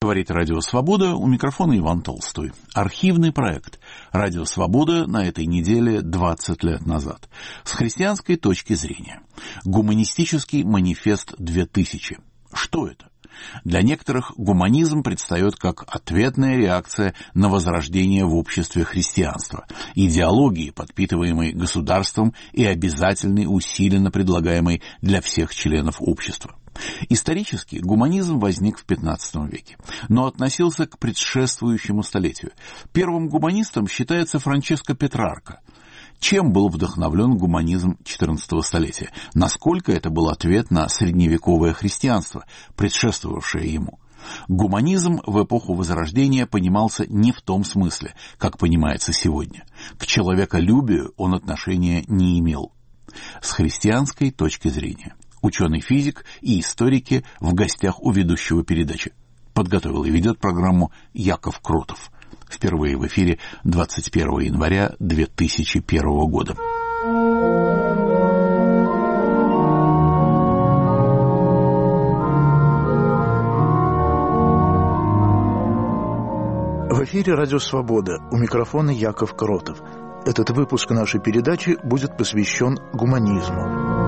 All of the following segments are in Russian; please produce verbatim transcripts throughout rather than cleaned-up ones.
Говорит Радио Свобода, у микрофона Иван Толстой. Архивный проект Радио Свобода на этой неделе двадцать лет назад. С христианской точки зрения. Гуманистический манифест две тысячи. Что это? Для некоторых гуманизм предстает как ответная реакция на возрождение в обществе христианства, идеологии, подпитываемой государством и обязательной, усиленно предлагаемой для всех членов общества. Исторически гуманизм возник в пятнадцатом веке, но относился к предшествующему столетию. Первым гуманистом считается Франческо Петрарка. Чем был вдохновлен гуманизм четырнадцатого столетия? Насколько это был ответ на средневековое христианство, предшествовавшее ему? Гуманизм в эпоху Возрождения понимался не в том смысле, как понимается сегодня. К человеколюбию он отношения не имел. С христианской точки зрения. Ученый-физик и историки в гостях у ведущего передачи. Подготовил и ведет программу Яков Кротов. Впервые в эфире двадцать первого января две тысячи первого года. В эфире Радио Свобода. У микрофона Яков Кротов. Этот выпуск нашей передачи будет посвящен гуманизму.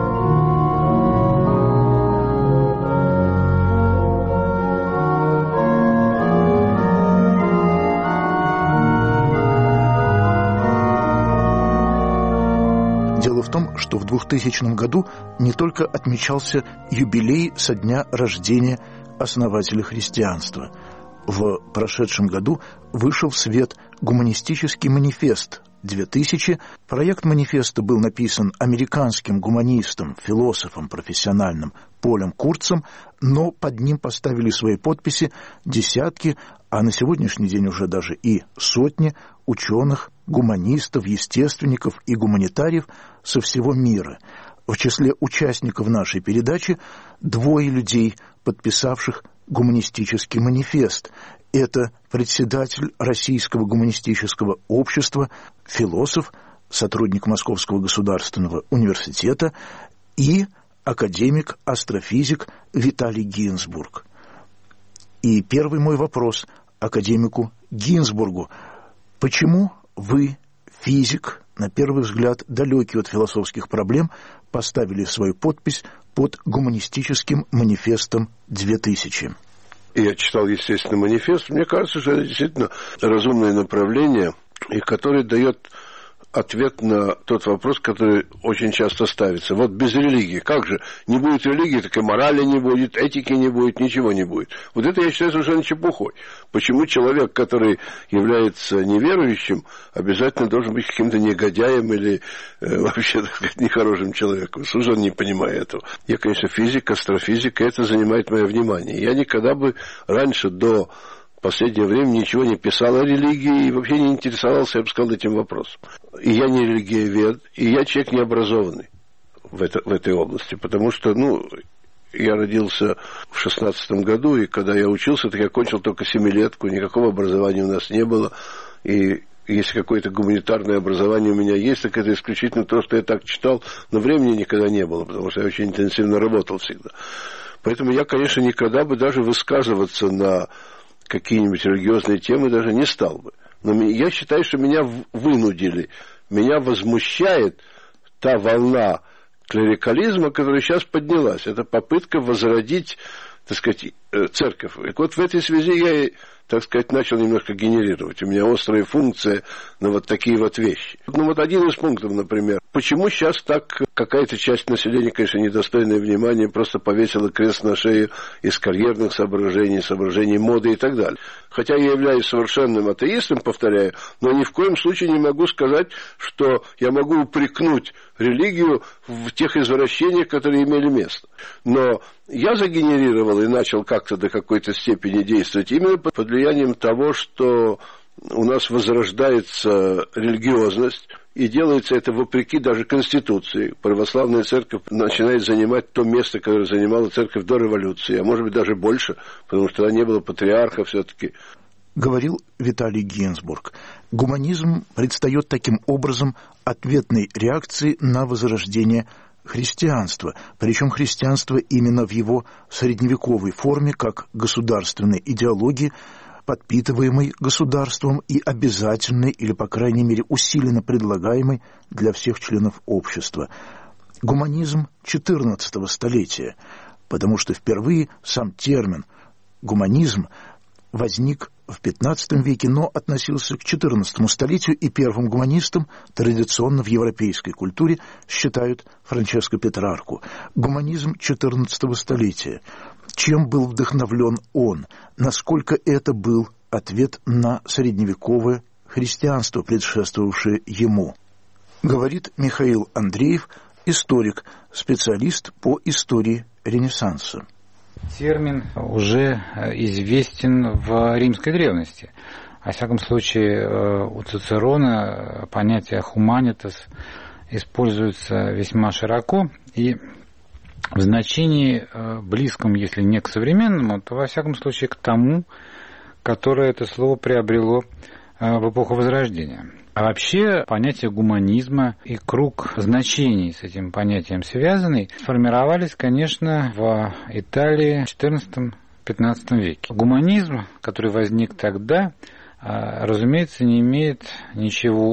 Дело в том, что в двухтысячном году не только отмечался юбилей со дня рождения основателя христианства. В прошедшем году вышел в свет гуманистический манифест две тысячи. Проект манифеста был написан американским гуманистом, философом профессиональным Полем Курцем, но под ним поставили свои подписи десятки, а на сегодняшний день уже даже и сотни ученых, гуманистов, естественников и гуманитариев со всего мира. В числе участников нашей передачи двое людей, подписавших гуманистический манифест. Это председатель Российского гуманистического общества, философ, сотрудник Московского государственного университета и академик-астрофизик Виталий Гинзбург. И первый мой вопрос академику Гинзбургу. Почему вы, физик, на первый взгляд далекий от философских проблем, поставили свою подпись под гуманистическим манифестом две тысячи? Я читал, естественно, манифест. Мне кажется, что это действительно разумное направление, и которое дает ответ на тот вопрос, который очень часто ставится. Вот без религии. Как же? Не будет религии, так и морали не будет, этики не будет, ничего не будет. Вот это я считаю совершенно чепухой. Почему человек, который является неверующим, обязательно должен быть каким-то негодяем или э, вообще, так сказать, нехорошим человеком? Совершенно не понимаю этого. Я, конечно, физик, астрофизик, и это занимает мое внимание. Я никогда бы раньше, до в последнее время ничего не писал о религии и вообще не интересовался, я бы сказал, этим вопросом. И я не религиовед, и я человек необразованный в, это, в этой области, потому что, ну, я родился в шестнадцатом году, и когда я учился, так я кончил только семилетку, никакого образования у нас не было, и если какое-то гуманитарное образование у меня есть, так это исключительно то, что я так читал, но времени никогда не было, потому что я очень интенсивно работал всегда. Поэтому я, конечно, никогда бы даже высказываться на какие-нибудь религиозные темы даже не стал бы. Но я считаю, что меня вынудили. Меня возмущает та волна клерикализма, которая сейчас поднялась. Это попытка возродить, так сказать, церковь. И вот в этой связи я, так сказать, начал немножко генерировать. У меня острая функция на вот такие вот вещи. Ну вот один из пунктов, например. Почему сейчас так какая-то часть населения, конечно, недостойное внимания, просто повесила крест на шею из карьерных соображений, соображений моды и так далее. Хотя я являюсь совершенным атеистом, повторяю, но ни в коем случае не могу сказать, что я могу упрекнуть религию в тех извращениях, которые имели место. Но я загенерировал и начал как-то до какой-то степени действовать именно под влиянием того, что у нас возрождается религиозность, и делается это вопреки даже Конституции. Православная церковь начинает занимать то место, которое занимала церковь до революции, а может быть даже больше, потому что тогда не было патриарха все-таки. Говорил Виталий Гинзбург. Гуманизм предстает таким образом ответной реакцией на возрождение христианство, причем христианство именно в его средневековой форме, как государственной идеологии, подпитываемой государством и обязательной или, по крайней мере, усиленно предлагаемой для всех членов общества. Гуманизм четырнадцатого столетия, потому что впервые сам термин «гуманизм» возник в пятнадцатом веке, но относился к четырнадцатому столетию, и первым гуманистом традиционно в европейской культуре считают Франческо Петрарку. Гуманизм четырнадцатого столетия. Чем был вдохновлен он? Насколько это был ответ на средневековое христианство, предшествовавшее ему? Говорит Михаил Андреев, историк, специалист по истории Ренессанса. Термин уже известен в римской древности. Во всяком случае, у Цицерона понятие «humanitas» используется весьма широко, и в значении близком, если не к современному, то во всяком случае к тому, которое это слово приобрело в эпоху Возрождения. А вообще понятие гуманизма и круг значений с этим понятием связанный сформировались, конечно, в Италии в четырнадцатом-пятнадцатом веке. Гуманизм, который возник тогда, разумеется, не имеет ничего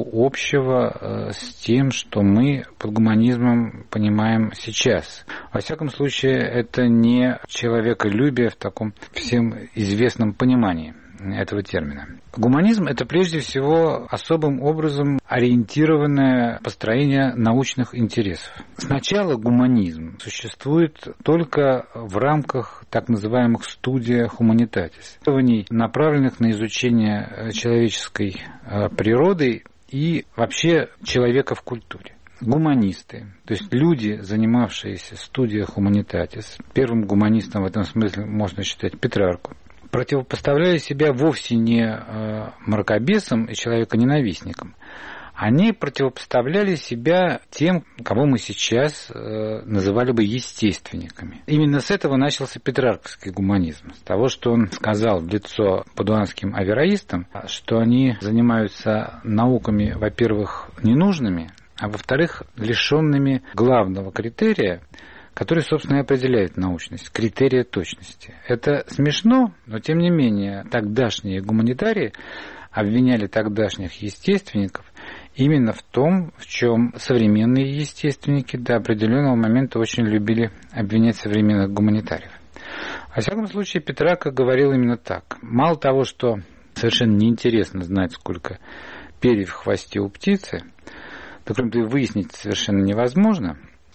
общего с тем, что мы под гуманизмом понимаем сейчас. Во всяком случае, это не человеколюбие в таком всем известном понимании этого термина. Гуманизм – это прежде всего особым образом ориентированное построение научных интересов. Сначала гуманизм существует только в рамках так называемых студия хуманитатис, исследований, направленных на изучение человеческой природы и вообще человека в культуре. Гуманисты, то есть люди, занимавшиеся студия хуманитатис, первым гуманистом в этом смысле можно считать Петрарку, противопоставляли себя вовсе не э, мракобесам и человеконенавистникам. Они противопоставляли себя тем, кого мы сейчас э, называли бы естественниками. Именно с этого начался петрарковский гуманизм. С того, что он сказал в лицо падуанским авероистам, что они занимаются науками, во-первых, ненужными, а во-вторых, лишенными главного критерия, который, собственно, и определяет научность, критерия точности. Это смешно, но, тем не менее, тогдашние гуманитарии обвиняли тогдашних естественников именно в том, в чем современные естественники до определенного момента очень любили обвинять современных гуманитариев. Во всяком случае, Петрарка говорил именно так. Мало того, что совершенно неинтересно знать, сколько перьев в хвосте у птицы, то, кроме того, выяснить совершенно невозможно,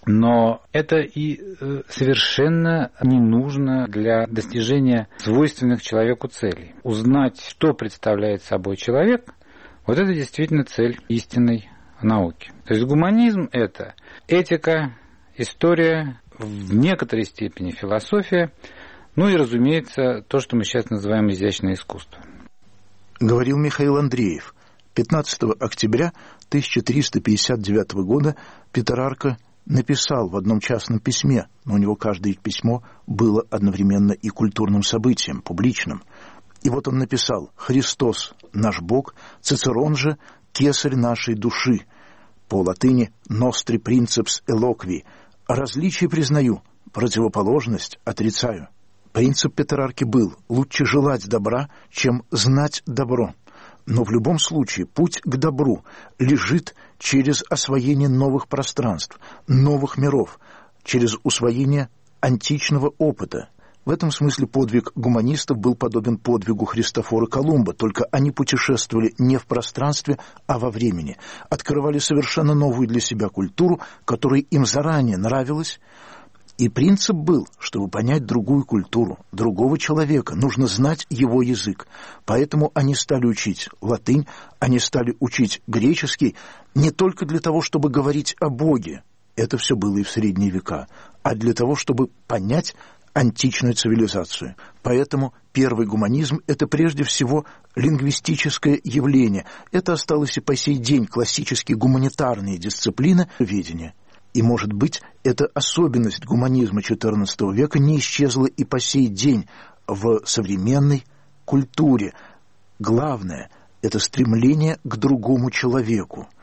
но это и совершенно не нужно для достижения свойственных человеку целей. Узнать, что представляет собой человек, вот это действительно цель истинной науки. То есть гуманизм – это этика, история, в некоторой степени философия, ну и, разумеется, то, что мы сейчас называем изящное искусство. Говорил Михаил Андреев. пятнадцатого октября тысяча триста пятьдесят девятого года Петрарка написал в одном частном письме, но у него каждое письмо было одновременно и культурным событием, публичным. И вот он написал: «Христос – наш Бог, Цицерон же – кесарь нашей души». По латыни «nostri princeps eloqui». Различие признаю, противоположность отрицаю. Принцип Петрарки был: лучше желать добра, чем знать добро. Но в любом случае путь к добру лежит через освоение новых пространств, новых миров, через усвоение античного опыта. В этом смысле подвиг гуманистов был подобен подвигу Христофора Колумба, только они путешествовали не в пространстве, а во времени, открывали совершенно новую для себя культуру, которая им заранее нравилась. И принцип был, чтобы понять другую культуру, другого человека, нужно знать его язык. Поэтому они стали учить латынь, они стали учить греческий не только для того, чтобы говорить о Боге, это все было и в средние века, а для того, чтобы понять античную цивилизацию. Поэтому первый гуманизм – это прежде всего лингвистическое явление. Это осталось и по сей день классические гуманитарные дисциплины ведения. И, может быть, эта особенность гуманизма четырнадцатого века не исчезла и по сей день в современной культуре. Главное – это стремление к другому человеку.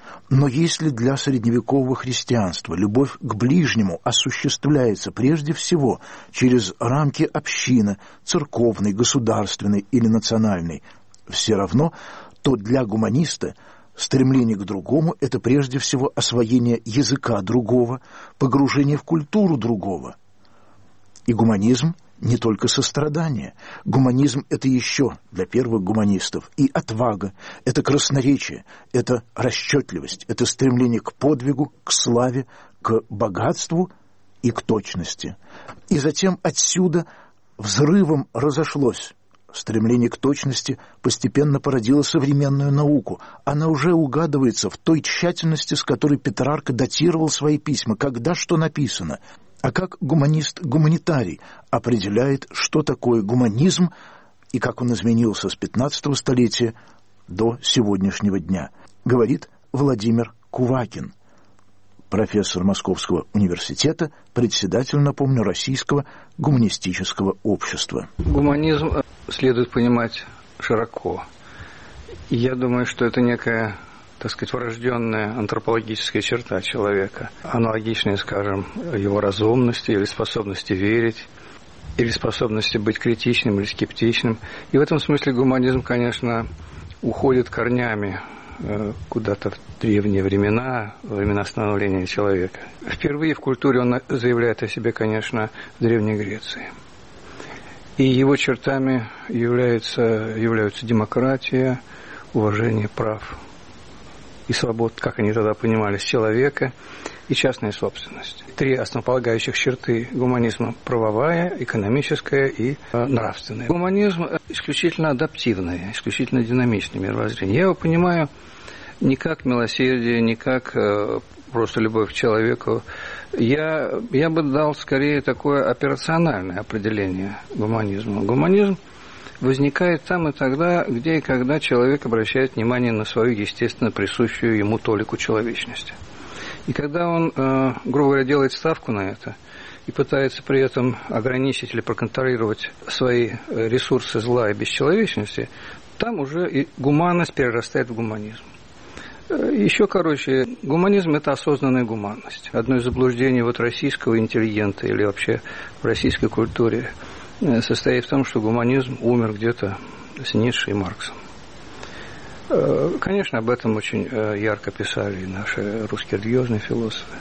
Но если для средневекового христианства любовь к ближнему осуществляется прежде всего через рамки общины, церковной, государственной или национальной, все равно, то для гуманиста стремление к другому – это прежде всего освоение языка другого, погружение в культуру другого. И гуманизм не только сострадание. Гуманизм – это еще для первых гуманистов и отвага, это красноречие, это расчетливость, это стремление к подвигу, к славе, к богатству и к точности. И затем отсюда взрывом разошлось. Стремление к точности постепенно породило современную науку. Она уже угадывается в той тщательности, с которой Петрарка датировал свои письма, когда что написано. А как гуманист-гуманитарий определяет, что такое гуманизм и как он изменился с пятнадцатого столетия до сегодняшнего дня, говорит Владимир Кувакин, профессор Московского университета, председатель, напомню, Российского гуманистического общества. Гуманизм следует понимать широко. Я думаю, что это некая, так сказать, врожденная антропологическая черта человека, аналогичная, скажем, его разумности или способности верить, или способности быть критичным или скептичным. И в этом смысле гуманизм, конечно, уходит корнями куда-то в древние времена, времена становления человека. Впервые в культуре он заявляет о себе, конечно, в Древней Греции. И его чертами являются, являются демократия, уважение прав и свобод, как они тогда понимали, человека и частная собственность. Три основополагающих черты гуманизма – правовая, экономическая и э, нравственная. Гуманизм исключительно адаптивный, исключительно динамичный мировоззрение. Я его понимаю не как милосердие, не как э, просто любовь к человеку. Я, я бы дал скорее такое операциональное определение гуманизма. Гуманизм возникает там и тогда, где и когда человек обращает внимание на свою естественно присущую ему толику человечности. И когда он, э, грубо говоря, делает ставку на это и пытается при этом ограничить или проконтролировать свои ресурсы зла и бесчеловечности, там уже и гуманность перерастает в гуманизм. Еще короче, гуманизм – это осознанная гуманность. Одно из заблуждений вот российского интеллигента или вообще в российской культуре состоит в том, что гуманизм умер где-то с Ницше и Марксом. Конечно, об этом очень ярко писали и наши русские религиозные философы.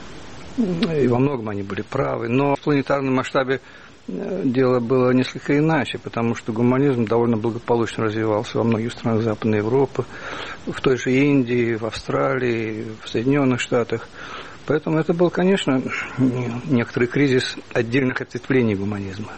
И во многом они были правы. Но в планетарном масштабе дело было несколько иначе, потому что гуманизм довольно благополучно развивался во многих странах Западной Европы, в той же Индии, в Австралии, в Соединенных Штатах. Поэтому это был, конечно, некоторый кризис отдельных ответвлений гуманизма.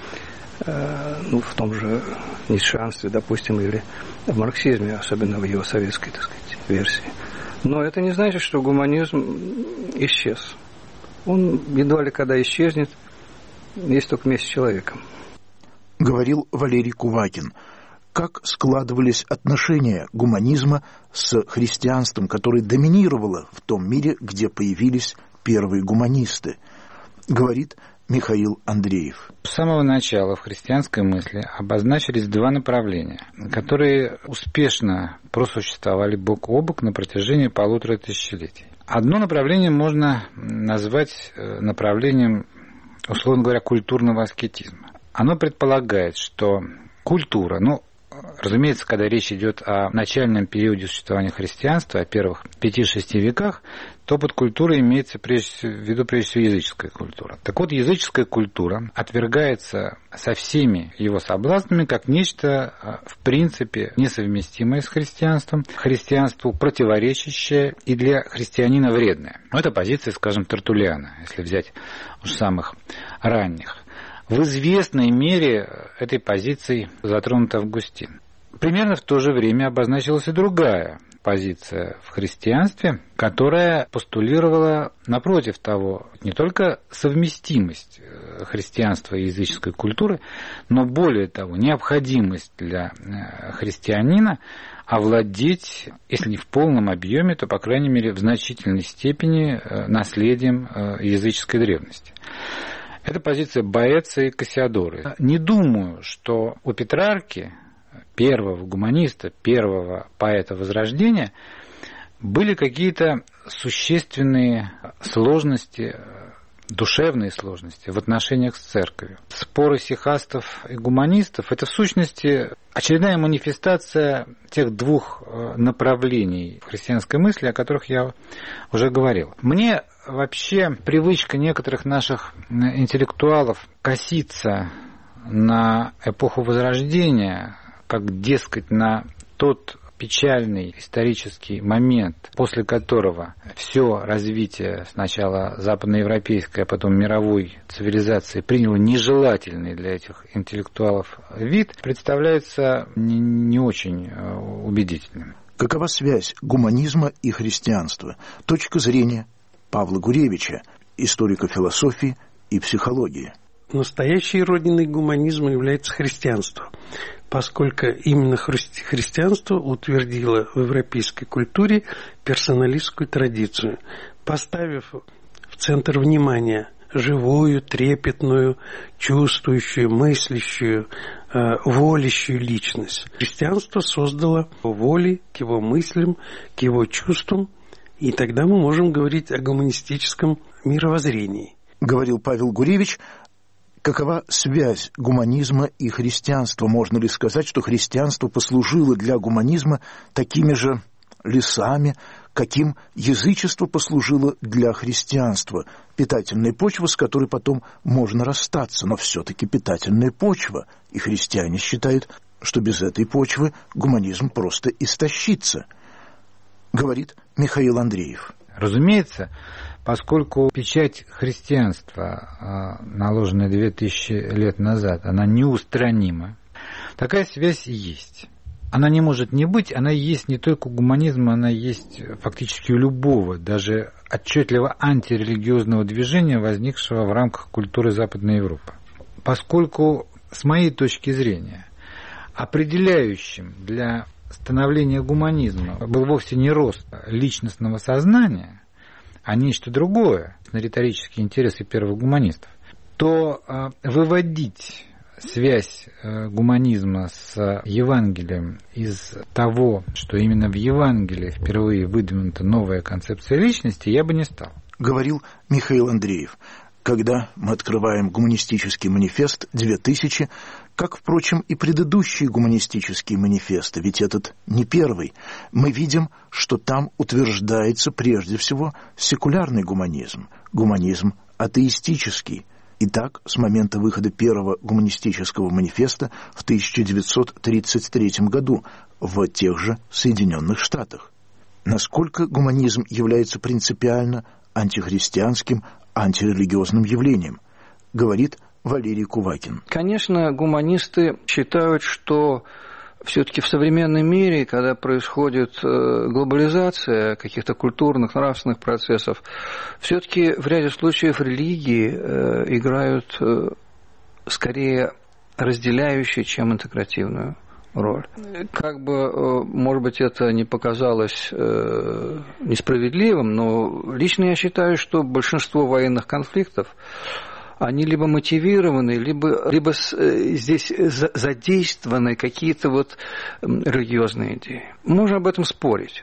Ну, в том же ницшеанстве, допустим, или в марксизме, особенно в его советской, так сказать, версии. Но это не значит, что гуманизм исчез. Он едва ли когда исчезнет, есть только вместе с человеком. Говорил Валерий Кувакин. Как складывались отношения гуманизма с христианством, которое доминировало в том мире, где появились первые гуманисты? Говорит Михаил Андреев. С самого начала в христианской мысли обозначились два направления, которые успешно просуществовали бок о бок на протяжении полутора тысячелетий. Одно направление можно назвать направлением, условно говоря, культурного аскетизма. Оно предполагает, что культура, ну, разумеется, когда речь идет о начальном периоде существования христианства, о первых пяти-шести веках, то под культурой имеется прежде, в виду прежде всего языческая культура. Так вот, языческая культура отвергается со всеми его соблазнами как нечто, в принципе, несовместимое с христианством, христианству противоречащее и для христианина вредное. Это позиция, скажем, Тертуллиана, если взять уж самых ранних. В известной мере этой позицией затронут Августин. Примерно в то же время обозначилась и другая позиция в христианстве, которая постулировала, напротив того, не только совместимость христианства и языческой культуры, но более того, необходимость для христианина овладеть, если не в полном объеме, то, по крайней мере, в значительной степени наследием языческой древности. Это позиция Боэца и Кассиодоры. Не думаю, что у Петрарки, первого гуманиста, первого поэта Возрождения, Были какие-то существенные сложности, душевные сложности в отношениях с церковью. Споры сихастов и гуманистов – это в сущности очередная манифестация тех двух направлений христианской мысли, о которых я уже говорил. Мне вообще привычка некоторых наших интеллектуалов коситься на эпоху Возрождения, как, дескать, на тот печальный исторический момент, после которого все развитие сначала западноевропейской, а потом мировой цивилизации приняло нежелательный для этих интеллектуалов вид, представляется не, не очень убедительным. Какова связь гуманизма и христианства? Точка зрения Павла Гуревича, историка философии и психологии. Настоящей родиной гуманизма является христианство, поскольку именно хри- христианство утвердило в европейской культуре персоналистскую традицию, поставив в центр внимания живую, трепетную, чувствующую, мыслящую, э, волящую личность. Христианство создало воли к его мыслям, к его чувствам, и тогда мы можем говорить о гуманистическом мировоззрении. Говорил Павел Гуревич. Какова связь гуманизма и христианства? Можно ли сказать, что христианство послужило для гуманизма такими же лесами, каким язычество послужило для христианства? Питательная почва, с которой потом можно расстаться, но все-таки питательная почва. И христиане считают, что без этой почвы гуманизм просто истощится. Говорит Михаил Андреев. Разумеется, поскольку печать христианства, наложенная две тысячи лет назад, она неустранима, такая связь есть. Она не может не быть, она есть не только у гуманизма, она есть фактически у любого, даже отчетливо антирелигиозного движения, возникшего в рамках культуры Западной Европы. Поскольку, с моей точки зрения, определяющим для становления гуманизма был вовсе не рост личностного сознания, а нечто другое, на риторические интересы первых гуманистов, то э, выводить связь э, гуманизма с Евангелием из того, что именно в Евангелии впервые выдвинута новая концепция личности, я бы не стал. Говорил Михаил Андреев. Когда мы открываем гуманистический манифест две тысячи, как, впрочем, и предыдущие гуманистические манифесты, ведь этот не первый, мы видим, что там утверждается прежде всего секулярный гуманизм, гуманизм атеистический. И так, с момента выхода первого гуманистического манифеста в тысяча девятьсот тридцать третьем году в тех же Соединенных Штатах. Насколько гуманизм является принципиально антихристианским, антирелигиозным явлением, говорит Валерий Кувакин. Конечно, гуманисты считают, что все-таки в современном мире, когда происходит глобализация каких-то культурных, нравственных процессов, все-таки в ряде случаев религии играют скорее разделяющую, чем интегративную роль. Как бы, может быть, это не показалось несправедливым, но лично я считаю, что большинство военных конфликтов, они либо мотивированы, либо, либо здесь задействованы какие-то вот религиозные идеи. Можно об этом спорить.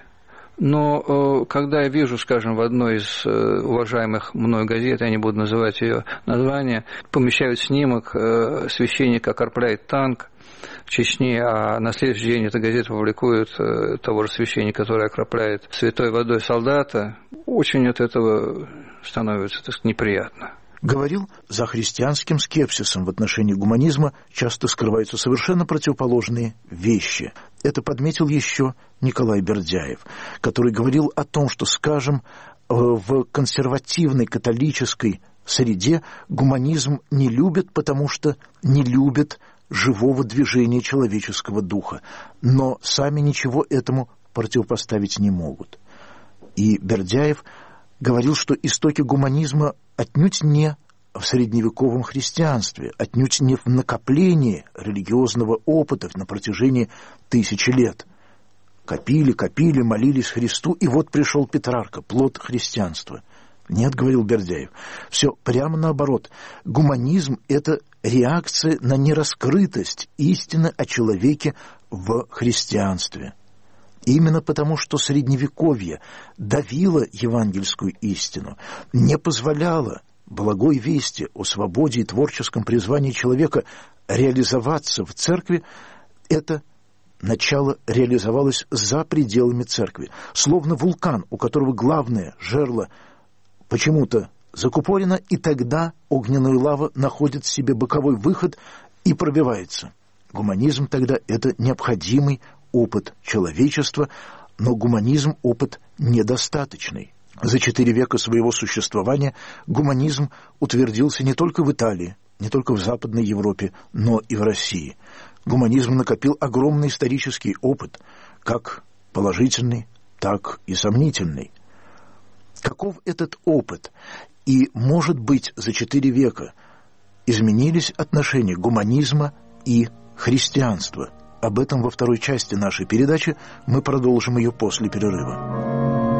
Но когда я вижу, скажем, в одной из уважаемых мной газет, я не буду называть ее название, помещают снимок священника окропляет танк в Чечне, а на следующий день эта газета публикует того же священника, который окропляет святой водой солдата, очень от этого становится, так сказать, неприятно. Говорил, за христианским скепсисом в отношении гуманизма часто скрываются совершенно противоположные вещи. Это подметил еще Николай Бердяев, который говорил о том, что, скажем, в консервативной католической среде гуманизм не любят, потому что не любят живого движения человеческого духа, но сами ничего этому противопоставить не могут. И Бердяев говорил, что истоки гуманизма отнюдь не в средневековом христианстве, отнюдь не в накоплении религиозного опыта на протяжении тысячи лет. Копили, копили, молились Христу, и вот пришел Петрарка, плод христианства. Нет, говорил Бердяев, все прямо наоборот. Гуманизм – это реакция на нераскрытость истины о человеке в христианстве. Именно потому, что Средневековье давило евангельскую истину, не позволяло благой вести о свободе и творческом призвании человека реализоваться в церкви, это начало реализовалось за пределами церкви. Словно вулкан, у которого главное жерло почему-то закупорено, и тогда огненная лава находит в себе боковой выход и пробивается. Гуманизм тогда – это необходимый опыт человечества, но гуманизм – опыт недостаточный. За четыре века своего существования гуманизм утвердился не только в Италии, не только в Западной Европе, но и в России. Гуманизм накопил огромный исторический опыт, как положительный, так и сомнительный. Каков этот опыт? И, может быть, за четыре века изменились отношения гуманизма и христианства? Об этом во второй части нашей передачи. Мы продолжим ее после перерыва.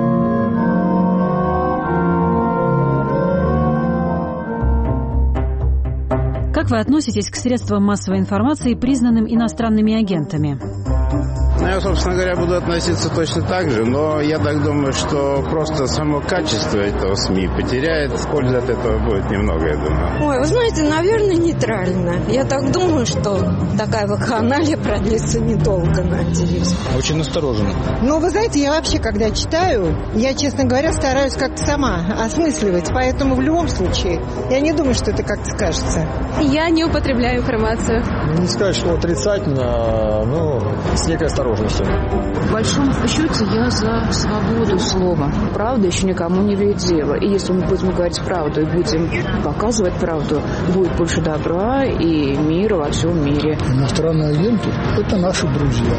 Как вы относитесь к средствам массовой информации, признанным иностранными агентами? Ну, я, собственно говоря, буду относиться точно так же, но я так думаю, что просто само качество этого СМИ потеряет, пользы от этого будет немного, я думаю. Ой, вы знаете, наверное, нейтрально. Я так думаю, что такая вакханалия продлится недолго, надеюсь. Очень осторожно. Ну, вы знаете, я вообще, когда читаю, я, честно говоря, стараюсь как-то сама осмысливать, поэтому в любом случае я не думаю, что это как-то скажется. Я не употребляю информацию. Не сказать, что отрицательно, но с некой осторожностью. В большом счете я за свободу слова. Правда еще никому не вредит дело. И если мы будем говорить правду и будем показывать правду, будет больше добра и мира во всем мире. Иностранные агенты – это наши друзья.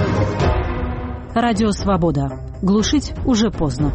Радио «Свобода». Глушить уже поздно.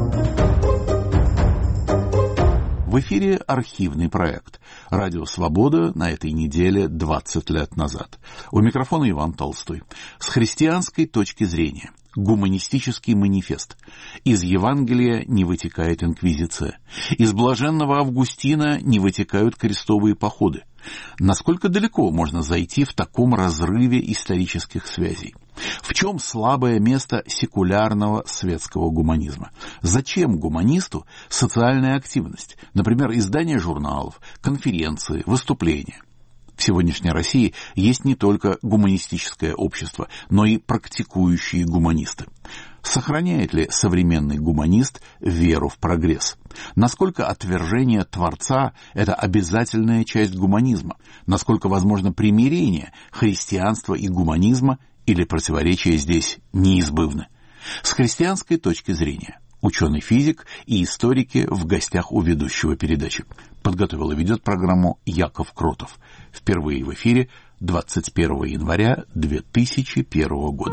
В эфире архивный проект «Радио Свобода» на этой неделе двадцать лет назад. У микрофона Иван Толстой. С христианской точки зрения. Гуманистический манифест. Из Евангелия не вытекает инквизиция. Из блаженного Августина не вытекают крестовые походы. Насколько далеко можно зайти в таком разрыве исторических связей? В чем слабое место секулярного светского гуманизма? Зачем гуманисту социальная активность? Например, издание журналов, конференции, выступления. В сегодняшней России есть не только гуманистическое общество, но и практикующие гуманисты. Сохраняет ли современный гуманист веру в прогресс? Насколько отвержение Творца – это обязательная часть гуманизма? Насколько возможно примирение христианства и гуманизма, или противоречия здесь неизбывны? С христианской точки зрения. Ученый-физик и историки в гостях у ведущего передачи. Подготовил и ведет программу Яков Кротов. Впервые в эфире двадцать первого января две тысячи первого года.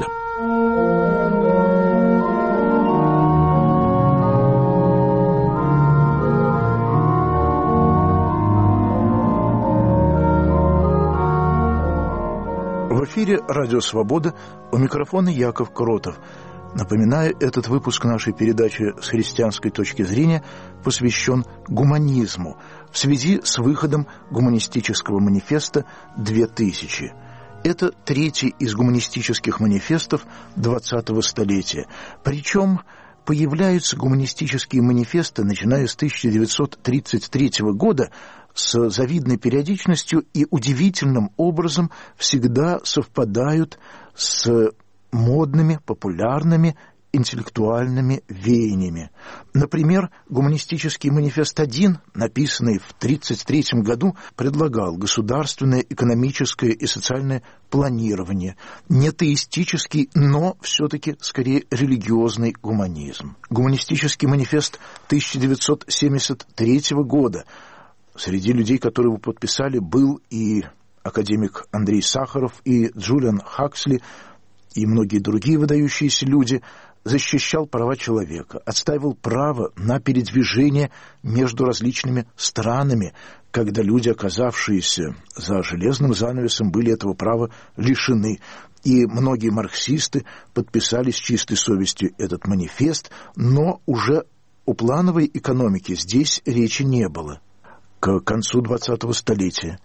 В эфире «Радио Свобода», у микрофона Яков Кротов. Напоминаю, этот выпуск нашей передачи с христианской точки зрения посвящен гуманизму в связи с выходом гуманистического манифеста две тысячи. Это третий из гуманистических манифестов двадцатого столетия. Причем появляются гуманистические манифесты, начиная с тысяча девятьсот тридцать третьего года, с завидной периодичностью и удивительным образом всегда совпадают с модными, популярными, интеллектуальными веяниями. Например, гуманистический манифест один, написанный в тридцать третьем году, предлагал государственное, экономическое и социальное планирование, не теистический, но все-таки скорее религиозный гуманизм. Гуманистический манифест тысяча девятьсот семьдесят третьего года, среди людей, которые его подписали, был и академик Андрей Сахаров, и Джулиан Хаксли, и многие другие выдающиеся люди, защищал права человека, отстаивал право на передвижение между различными странами, когда люди, оказавшиеся за железным занавесом, были этого права лишены. И многие марксисты подписали с чистой совестью этот манифест, но уже о плановой экономике здесь речи не было. К концу двадцатого столетия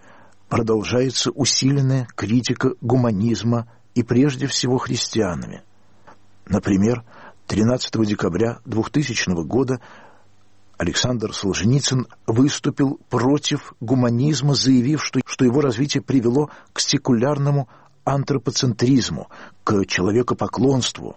продолжается усиленная критика гуманизма и прежде всего христианами. Например, тринадцатого декабря двухтысячного года Александр Солженицын выступил против гуманизма, заявив, что, что его развитие привело к секулярному антропоцентризму, к человекопоклонству.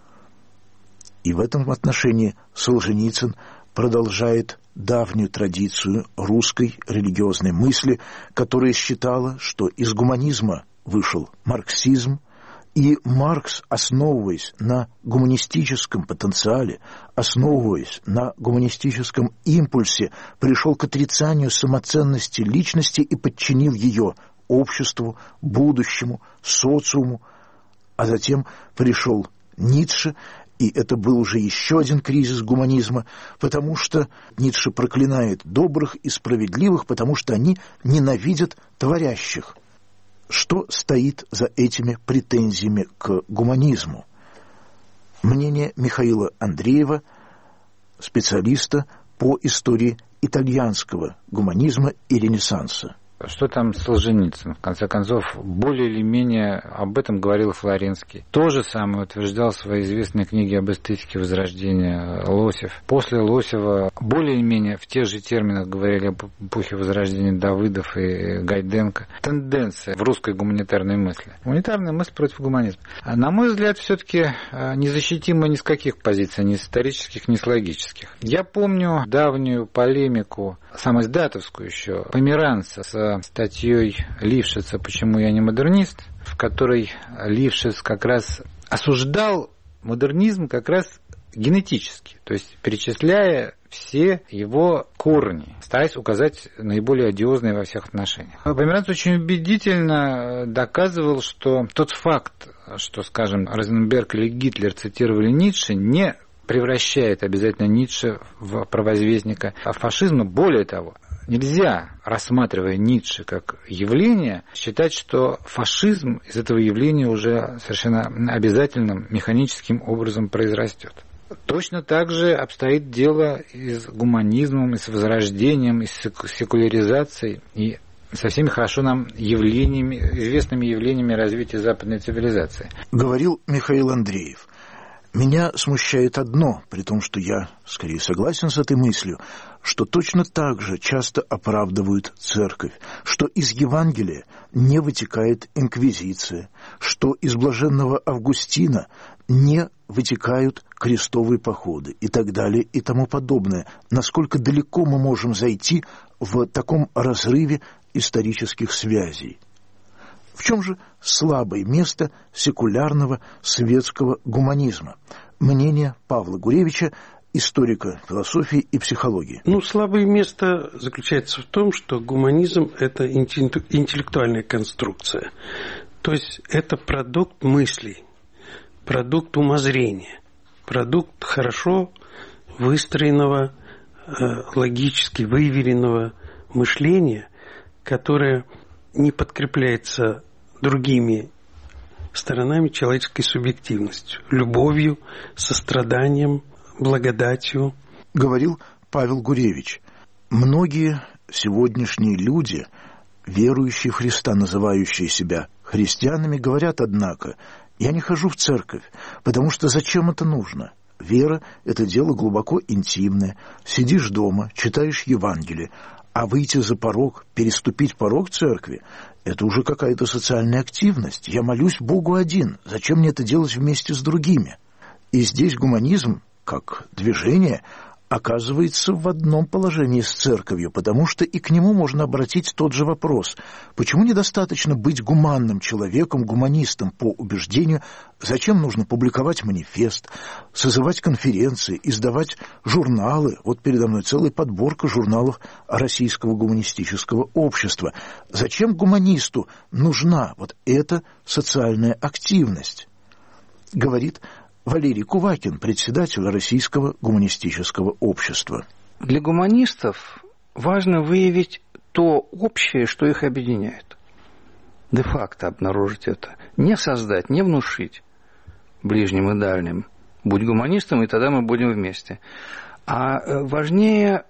И в этом отношении Солженицын продолжает давнюю традицию русской религиозной мысли, которая считала, что из гуманизма вышел марксизм, и Маркс, основываясь на гуманистическом потенциале, основываясь на гуманистическом импульсе, пришел к отрицанию самоценности личности и подчинил ее обществу, будущему, социуму. А затем пришел Ницше, и это был уже еще один кризис гуманизма, потому что Ницше проклинает добрых и справедливых, потому что они ненавидят творящих. Что стоит за этими претензиями к гуманизму? Мнение Михаила Андреева, специалиста по истории итальянского гуманизма и Ренессанса. Что там Солженицын? В конце концов, более или менее об этом говорил Флоренский. То же самое утверждал в своей известной книге об эстетике Возрождения Лосев. После Лосева более или менее в тех же терминах говорили об эпохе Возрождения Давыдов и Гайденко. Тенденция в русской гуманитарной мысли. Гуманитарная мысль против гуманизма. На мой взгляд, все-таки незащитима ни с каких позиций, ни с исторических, ни с логических. Я помню давнюю полемику, самоиздатовскую еще, Померанца с статьей Лившица «Почему я не модернист», в которой Лившиц как раз осуждал модернизм как раз генетически, то есть перечисляя все его корни, стараясь указать наиболее одиозные во всех отношениях. Померанц очень убедительно доказывал, что тот факт, что, скажем, Розенберг или Гитлер цитировали Ницше, не превращает обязательно Ницше в провозвестника фашизма. Более того, нельзя, рассматривая Ницше как явление, считать, что фашизм из этого явления уже совершенно обязательным механическим образом произрастет. Точно так же обстоит дело и с гуманизмом, и с возрождением, и с секуляризацией, и со всеми хорошо нам явлениями, известными явлениями развития западной цивилизации. Говорил Михаил Андреев. Меня смущает одно, при том, что я скорее согласен с этой мыслью, что точно так же часто оправдывают церковь, что из Евангелия не вытекает инквизиция, что из блаженного Августина не вытекают крестовые походы и так далее и тому подобное. Насколько далеко мы можем зайти в таком разрыве исторических связей? В чем же слабое место секулярного светского гуманизма? Мнение Павла Гуревича, историка философии и психологии. Ну, слабое место заключается в том, что гуманизм – это интеллектуальная конструкция. То есть это продукт мыслей, продукт умозрения, продукт хорошо выстроенного, логически выверенного мышления, которое не подкрепляется другими сторонами человеческой субъективностью, любовью, состраданием, благодатью. Говорил Павел Гуревич. Многие сегодняшние люди, верующие в Христа, называющие себя христианами, говорят, однако, я не хожу в церковь, потому что зачем это нужно? Вера – это дело глубоко интимное. Сидишь дома, читаешь Евангелие, а выйти за порог, переступить порог церкви – это уже какая-то социальная активность. Я молюсь Богу один. Зачем мне это делать вместе с другими? И здесь гуманизм, как движение, оказывается в одном положении с церковью, потому что и к нему можно обратить тот же вопрос. Почему недостаточно быть гуманным человеком, гуманистом по убеждению? Зачем нужно публиковать манифест, созывать конференции, издавать журналы? Вот передо мной целая подборка журналов Российского гуманистического общества. Зачем гуманисту нужна вот эта социальная активность? Говорит Валерий Кувакин, председатель Российского гуманистического общества. Для гуманистов важно выявить то общее, что их объединяет. Де-факто обнаружить это. Не создать, не внушить ближним и дальним. Будь гуманистом, и тогда мы будем вместе. А важнее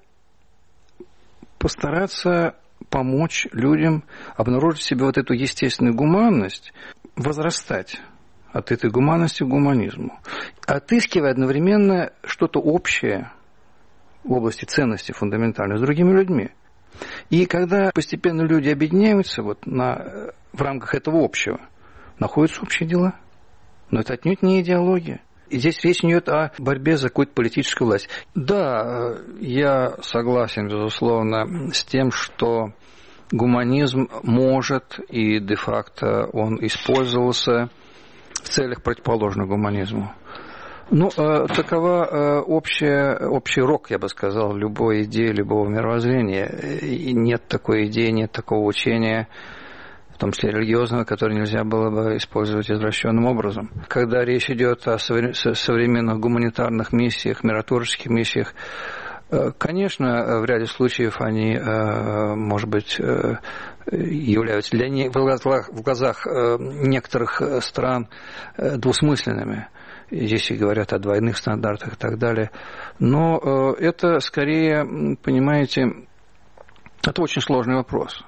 постараться помочь людям обнаружить в себе вот эту естественную гуманность, возрастать от этой гуманности к гуманизму, отыскивая одновременно что-то общее в области ценностей фундаментальных с другими людьми. И когда постепенно люди объединяются вот на, в рамках этого общего, находятся общие дела. Но это отнюдь не идеология. И здесь речь не идет о борьбе за какую-то политическую власть. Да, я согласен, безусловно, с тем, что гуманизм может, и де-факто он использовался в целях противоположных гуманизму. Ну, э, такова э, общая, общий рок, я бы сказал, любой идеи, любого мировоззрения. И нет такой идеи, нет такого учения, в том числе религиозного, которое нельзя было бы использовать извращенным образом. Когда речь идет о современных гуманитарных миссиях, миротворческих миссиях, конечно, в ряде случаев они, может быть, являются для не, в глазах, в глазах некоторых стран двусмысленными. Здесь и говорят о двойных стандартах и так далее. Но это скорее, понимаете, это очень сложный вопрос.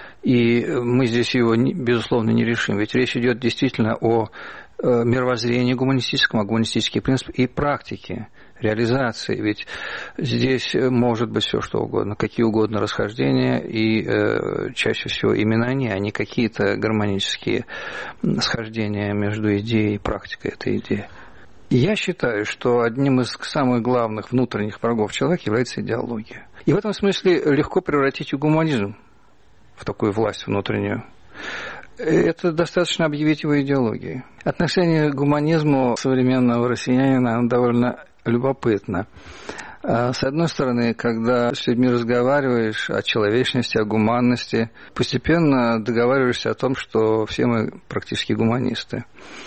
И мы здесь его, безусловно, не решим. Ведь речь идет действительно о мировоззрении гуманистическом, о гуманистических принципах и практике реализации. Ведь здесь может быть все что угодно, какие угодно расхождения, и э, чаще всего именно они, а не какие-то гармонические схождения между идеей и практикой этой идеи. Я считаю, что одним из самых главных внутренних врагов человека является идеология. И в этом смысле легко превратить и гуманизм в такую власть внутреннюю. Это достаточно объявить его идеологией. Отношение к гуманизму современного россиянина оно довольно любопытно. С одной стороны, когда с людьми разговариваешь о человечности, о гуманности, постепенно договариваешься о том, что все мы практически гуманисты.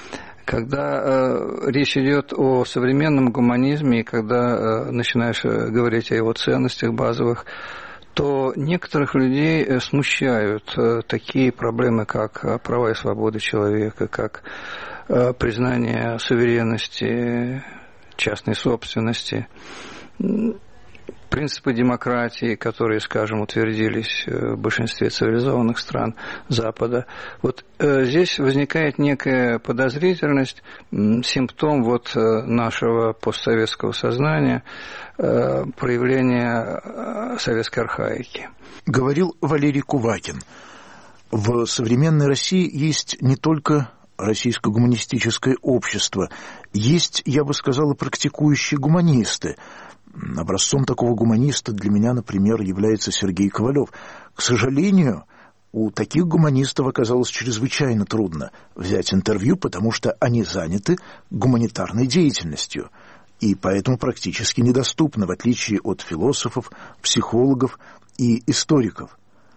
Когда э, речь идет о современном гуманизме, и когда э, начинаешь говорить о его ценностях базовых, то некоторых людей смущают такие проблемы, как права и свободы человека, как признание суверенности, частной собственности, принципы демократии, которые, скажем, утвердились в большинстве цивилизованных стран Запада. Вот здесь возникает некая подозрительность, симптом вот нашего постсоветского сознания, проявления советской архаики. Говорил Валерий Кувакин. В современной России есть не только российско-гуманистическое общество, есть, я бы сказал, и практикующие гуманисты. Образцом такого гуманиста для меня, например, является Сергей Ковалев. К сожалению, у таких гуманистов оказалось чрезвычайно трудно взять интервью, потому что они заняты гуманитарной деятельностью, и поэтому практически недоступны, в отличие от философов, психологов и историков.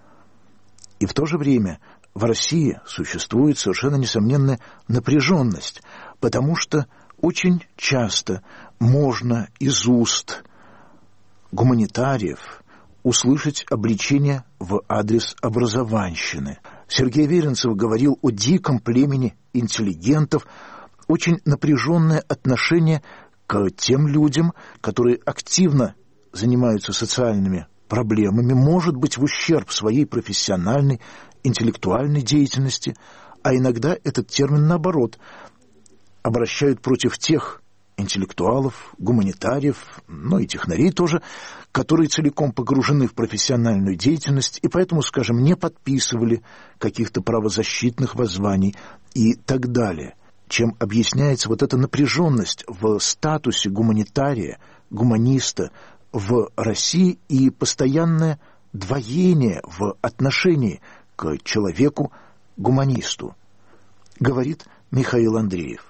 И в то же время в России существует совершенно несомненная напряженность, потому что очень часто можно из уст гуманитариев услышать обличение в адрес образованщины. Сергей Веренцев говорил о диком племени интеллигентов, очень напряженное отношение к тем людям, которые активно занимаются социальными проблемами, может быть, в ущерб своей профессиональной, интеллектуальной деятельности, а иногда этот термин, наоборот, обращают против тех интеллектуалов, гуманитариев, ну и технарей тоже, которые целиком погружены в профессиональную деятельность и поэтому, скажем, не подписывали каких-то правозащитных воззваний и так далее. Чем объясняется вот эта напряженность в статусе гуманитария, гуманиста в России и постоянное двоение в отношении к человеку-гуманисту, говорит Михаил Андреев.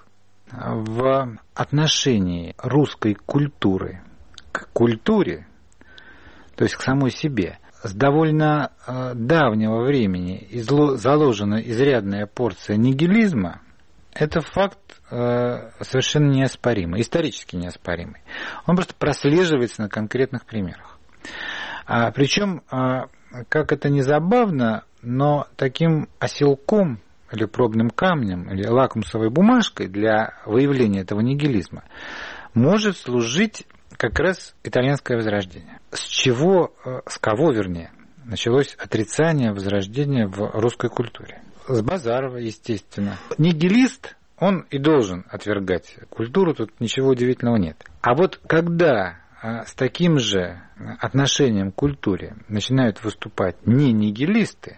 В отношении русской культуры к культуре, то есть к самой себе, с довольно э, давнего времени изло, заложена изрядная порция нигилизма. Это факт э, совершенно неоспоримый, исторически неоспоримый. Он просто прослеживается на конкретных примерах. А, причем, а, как это ни забавно, но таким оселком или пробным камнем, или лакмусовой бумажкой для выявления этого нигилизма может служить как раз итальянское возрождение. С чего, с кого, вернее, началось отрицание возрождения в русской культуре? С Базарова, естественно. Нигилист, он и должен отвергать культуру, тут ничего удивительного нет. А вот когда с таким же отношением к культуре начинают выступать не нигилисты,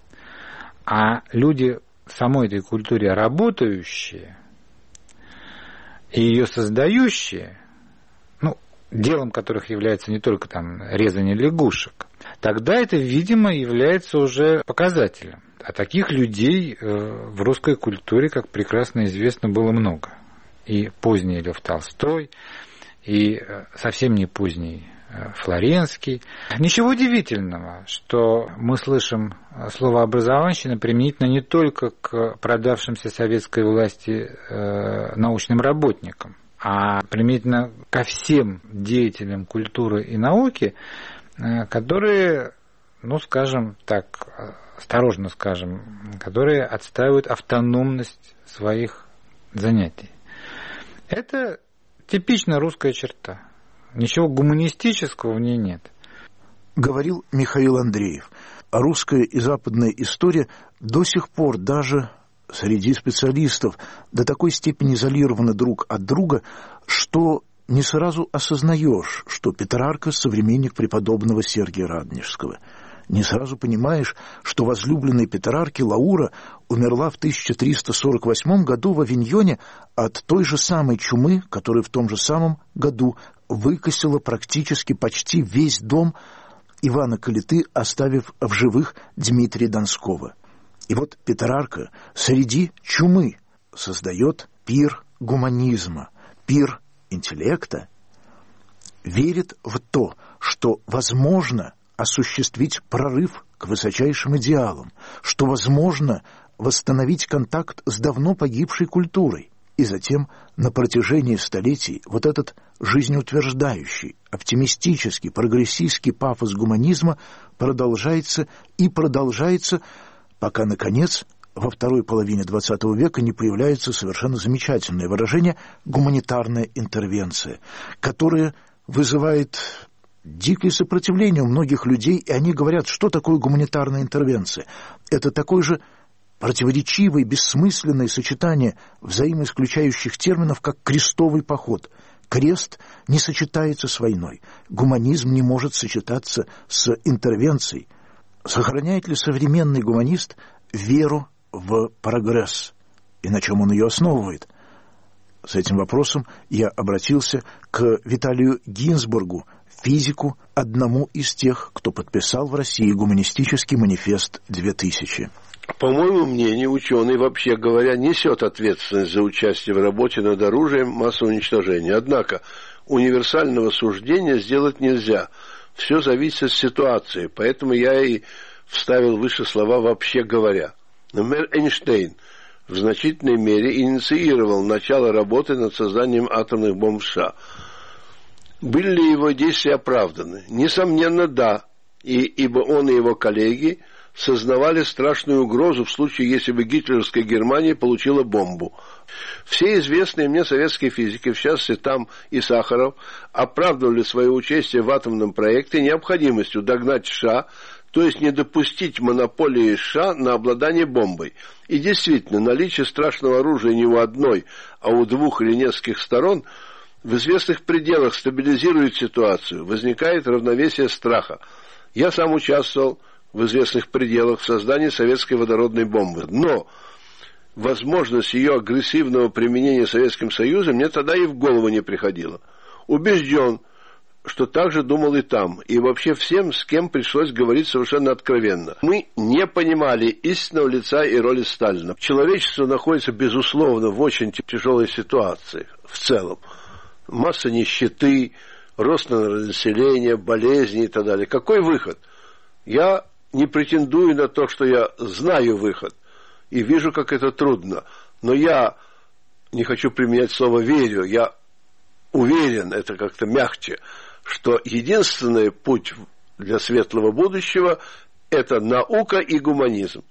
а люди в самой этой культуре работающие и ее создающие, ну, делом которых является не только там резание лягушек, тогда это, видимо, является уже показателем. А таких людей в русской культуре, как прекрасно известно, было много. И поздний Лев Толстой, и совсем не поздний Флоренский. Ничего удивительного, что мы слышим слово «образованщина» применительно не только к продавшимся советской власти э, научным работникам, а применительно ко всем деятелям культуры и науки, э, которые, ну, скажем так, осторожно скажем, которые отстаивают автономность своих занятий. Это типично русская черта. Ничего гуманистического в ней нет. Говорил Михаил Андреев. А русская и западная история до сих пор даже среди специалистов до такой степени изолированы друг от друга, что не сразу осознаешь, что Петрарка – современник преподобного Сергия Радонежского. Не сразу понимаешь, что возлюбленная Петрарки Лаура умерла в тысяча триста сорок восьмом году в Авиньоне от той же самой чумы, которая в том же самом году выкосила практически почти весь дом Ивана Калиты, оставив в живых Дмитрия Донского. И вот Петрарка среди чумы создает пир гуманизма, пир интеллекта, верит в то, что возможно осуществить прорыв к высочайшим идеалам, что возможно восстановить контакт с давно погибшей культурой. И затем на протяжении столетий вот этот жизнеутверждающий, оптимистический, прогрессистский пафос гуманизма продолжается и продолжается, пока, наконец, во второй половине двадцатого века не появляется совершенно замечательное выражение «гуманитарная интервенция», которое вызывает дикое сопротивление у многих людей, и они говорят, что такое гуманитарная интервенция. Это такой же противоречивое, бессмысленное сочетание взаимоисключающих терминов, как крестовый поход. Крест не сочетается с войной. Гуманизм не может сочетаться с интервенцией. Сохраняет ли современный гуманист веру в прогресс? И на чем он ее основывает? С этим вопросом я обратился к Виталию Гинзбургу, физику, одному из тех, кто подписал в России гуманистический манифест две тысячи. По моему мнению, ученый, вообще говоря, несет ответственность за участие в работе над оружием массового уничтожения. Однако универсального суждения сделать нельзя. Все зависит от ситуации, поэтому я и вставил выше слова «вообще говоря». Например, Эйнштейн в значительной мере инициировал начало работы над созданием атомных бомб США. Были ли его действия оправданы? Несомненно, да, и, ибо он и его коллеги сознавали страшную угрозу в случае, если бы гитлеровская Германия получила бомбу. Все известные мне советские физики, в частности там и Сахаров, оправдывали свое участие в атомном проекте необходимостью догнать США, то есть не допустить монополии США на обладание бомбой. И действительно, наличие страшного оружия не у одной, а у двух или нескольких сторон в известных пределах стабилизирует ситуацию, возникает равновесие страха. Я сам участвовал в известных пределах в создании советской водородной бомбы. Но возможность ее агрессивного применения Советским Союзом мне тогда и в голову не приходила. Убежден, что так же думал и там, и вообще всем, с кем пришлось говорить совершенно откровенно. Мы не понимали истинного лица и роли Сталина. Человечество находится, безусловно, в очень тяжелой ситуации в целом. Масса нищеты, рост населения, болезни и так далее. Какой выход? Я не претендую на то, что я знаю выход и вижу, как это трудно. Но я не хочу применять слово «верю», я уверен, это как-то мягче, что единственный путь для светлого будущего – это наука и гуманизм,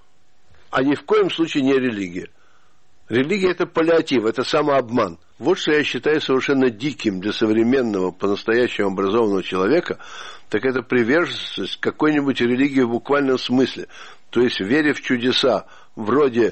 а ни в коем случае не религия. Религия – это паллиатив, это самообман. Вот что я считаю совершенно диким для современного, по-настоящему образованного человека, так это приверженность какой-нибудь религии в буквальном смысле, то есть вере в чудеса, вроде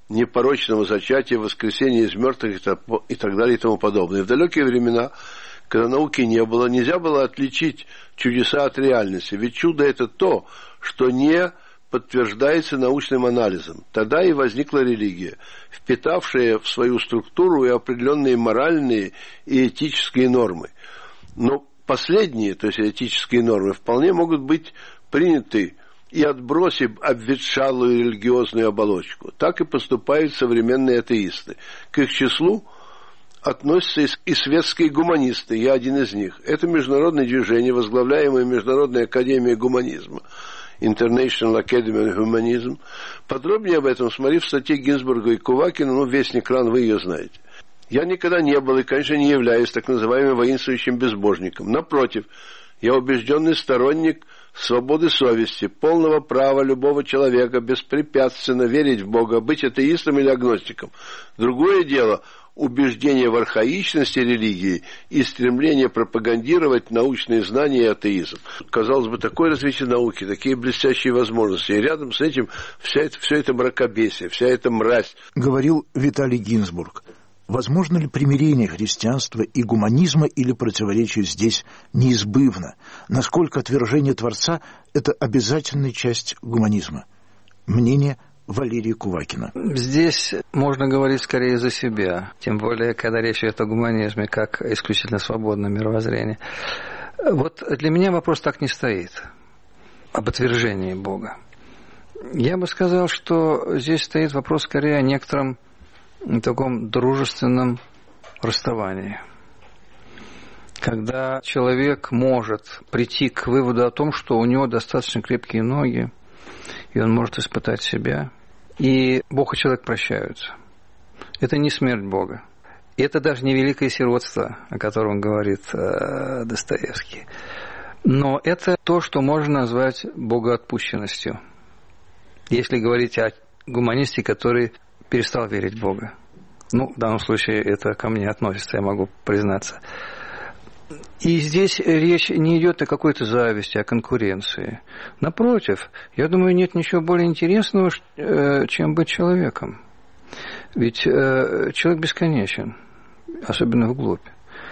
непорочного зачатия, воскресения из мертвых и так далее и тому подобное. В далекие времена, когда науки не было, нельзя было отличить чудеса от реальности. Ведь чудо – это то, что не подтверждается научным анализом. Тогда и возникла религия, впитавшая в свою структуру и определенные моральные и этические нормы. Но последние, то есть этические нормы, вполне могут быть приняты и отбросив обветшалую религиозную оболочку. Так и поступают современные атеисты. К их числу относятся и светские гуманисты, я один из них. Это международное движение, возглавляемое Международной академией гуманизма, International Academy of Humanism. Подробнее об этом смотри в статье Гинзбурга и Кувакина, ну, «Вестник ран», вы ее знаете. Я никогда не был и, конечно, не являюсь так называемым воинствующим безбожником. Напротив, я убежденный сторонник свободы совести, полного права любого человека беспрепятственно верить в Бога, быть атеистом или агностиком. Другое дело – убеждение в архаичности религии и стремление пропагандировать научные знания и атеизм. Казалось бы, такое развитие науки, такие блестящие возможности, и рядом с этим вся это, все это мракобесие, вся эта мразь. Говорил Виталий Гинзбург. Возможно ли примирение христианства и гуманизма, или противоречие здесь неизбывно? Насколько отвержение Творца – это обязательная часть гуманизма? Мнение Валерия Кувакина. Здесь можно говорить скорее за себя, тем более, когда речь идет о гуманизме как исключительно свободном мировоззрении. Вот для меня вопрос так не стоит, об отвержении Бога. Я бы сказал, что здесь стоит вопрос скорее о некотором в таком дружественном расставании. Когда человек может прийти к выводу о том, что у него достаточно крепкие ноги, и он может испытать себя, и Бог и человек прощаются. Это не смерть Бога. И это даже не великое сиротство, о котором говорит э, Достоевский. Но это то, что можно назвать богоотпущенностью. Если говорить о гуманисте, который перестал верить в Бога. Ну, в данном случае это ко мне относится, я могу признаться. И здесь речь не идет о какой-то зависти, о конкуренции. Напротив, я думаю, нет ничего более интересного, чем быть человеком. Ведь человек бесконечен, особенно вглубь.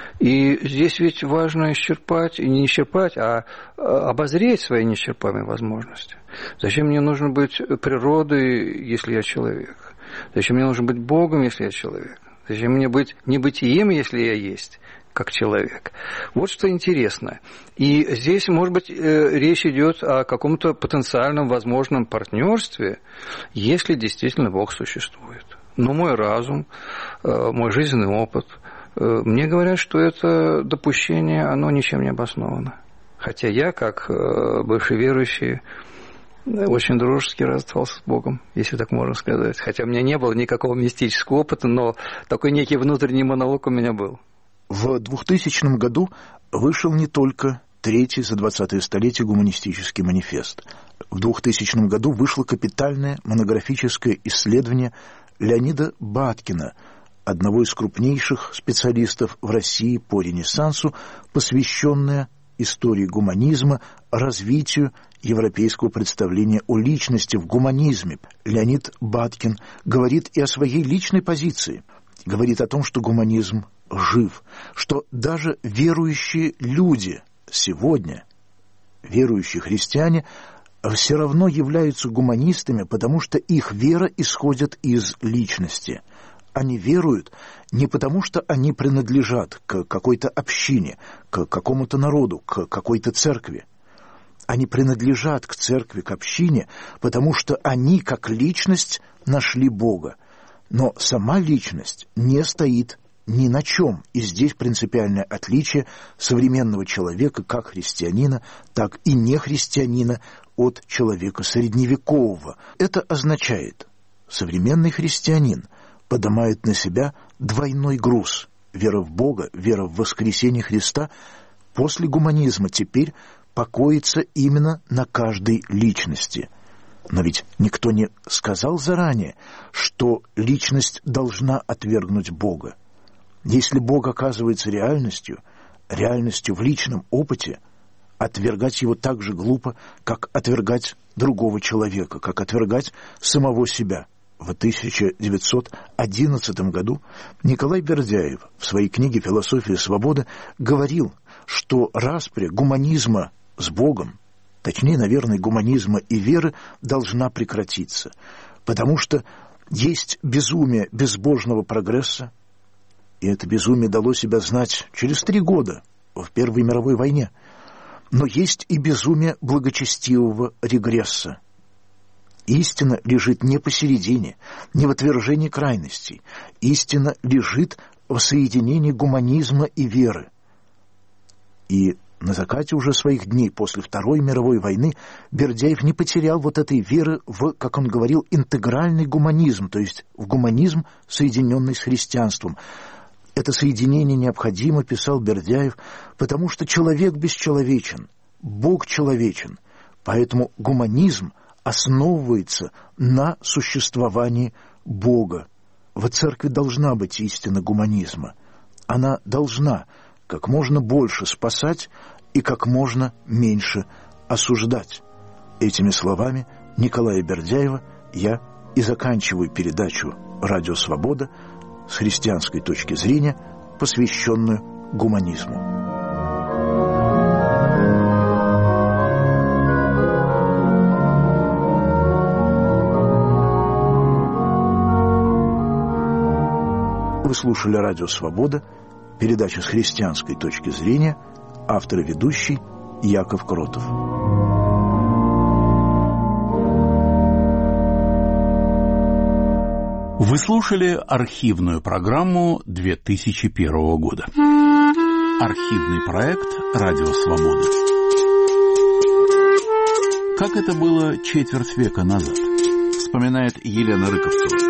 И здесь ведь важно исчерпать, и не исчерпать, а обозреть свои неисчерпаемые возможности. Зачем мне нужно быть природой, если я человек? Зачем мне нужно быть Богом, если я человек? Зачем мне быть небытием, если я есть, как человек? Вот что интересно. И здесь, может быть, речь идет о каком-то потенциальном возможном партнерстве, если действительно Бог существует. Но мой разум, мой жизненный опыт мне говорят, что это допущение, оно ничем не обосновано. Хотя я, как бывший верующий, очень дружески расстался с Богом, если так можно сказать. Хотя у меня не было никакого мистического опыта, но такой некий внутренний монолог у меня был. В двухтысячном году вышел не только третий за двадцатое столетие гуманистический манифест. В двухтысячном году вышло капитальное монографическое исследование Леонида Баткина, одного из крупнейших специалистов в России по Ренессансу, посвященное истории гуманизма, развитию европейского представления о личности в гуманизме. Леонид Баткин говорит и о своей личной позиции. Говорит о том, что гуманизм жив, что даже верующие люди сегодня, верующие христиане, все равно являются гуманистами, потому что их вера исходит из личности. Они веруют не потому, что они принадлежат к какой-то общине, к какому-то народу, к какой-то церкви. Они принадлежат к церкви, к общине, потому что они, как личность, нашли Бога. Но сама личность не стоит ни на чем. И здесь принципиальное отличие современного человека, как христианина, так и нехристианина, от человека средневекового. Это означает, современный христианин поднимает на себя двойной груз. Вера в Бога, вера в воскресение Христа после гуманизма теперь покоится именно на каждой личности. Но ведь никто не сказал заранее, что личность должна отвергнуть Бога. Если Бог оказывается реальностью, реальностью в личном опыте, отвергать его так же глупо, как отвергать другого человека, как отвергать самого себя в тысяча девятьсот одиннадцатом году Николай Бердяев в своей книге «Философия свободы» говорил, что распря гуманизма с Богом, точнее, наверное, гуманизма и веры, должна прекратиться, потому что есть безумие безбожного прогресса, и это безумие дало себя знать через три года в Первой мировой войне, но есть и безумие благочестивого регресса. Истина лежит не посередине, не в отвержении крайностей. Истина лежит в соединении гуманизма и веры. И на закате уже своих дней после Второй мировой войны Бердяев не потерял вот этой веры в, как он говорил, интегральный гуманизм, то есть в гуманизм, соединенный с христианством. Это соединение необходимо, писал Бердяев, потому что человек бесчеловечен, Бог человечен, поэтому гуманизм основывается на существовании Бога. В церкви должна быть истина гуманизма. Она должна как можно больше спасать и как можно меньше осуждать. Этими словами Николая Бердяева я и заканчиваю передачу «Радио Свобода» с христианской точки зрения, посвященную гуманизму. Вы слушали «Радио Свобода», передача с христианской точки зрения, автор и ведущий Яков Кротов. Вы слушали архивную программу две тысячи первого года. Архивный проект «Радио Свобода». Как это было четверть века назад, вспоминает Елена Рыковцева.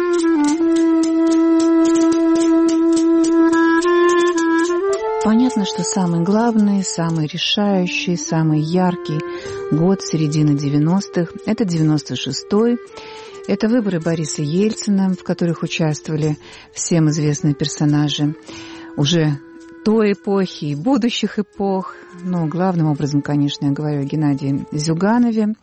Понятно, что самый главный, самый решающий, самый яркий год середины девяностых – это девяносто шестой. Это выборы Бориса Ельцина, в которых участвовали всем известные персонажи уже той эпохи и будущих эпох. Но главным образом, конечно, я говорю о Геннадии Зюганове.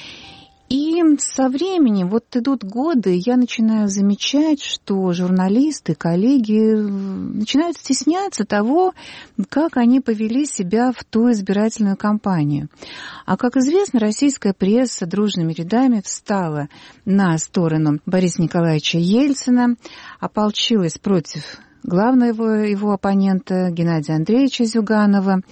И со временем, вот идут годы, я начинаю замечать, что журналисты, коллеги начинают стесняться того, как они повели себя в ту избирательную кампанию. А, как известно, российская пресса дружными рядами встала на сторону Бориса Николаевича Ельцина, ополчилась против главного его оппонента Геннадия Андреевича Зюганова.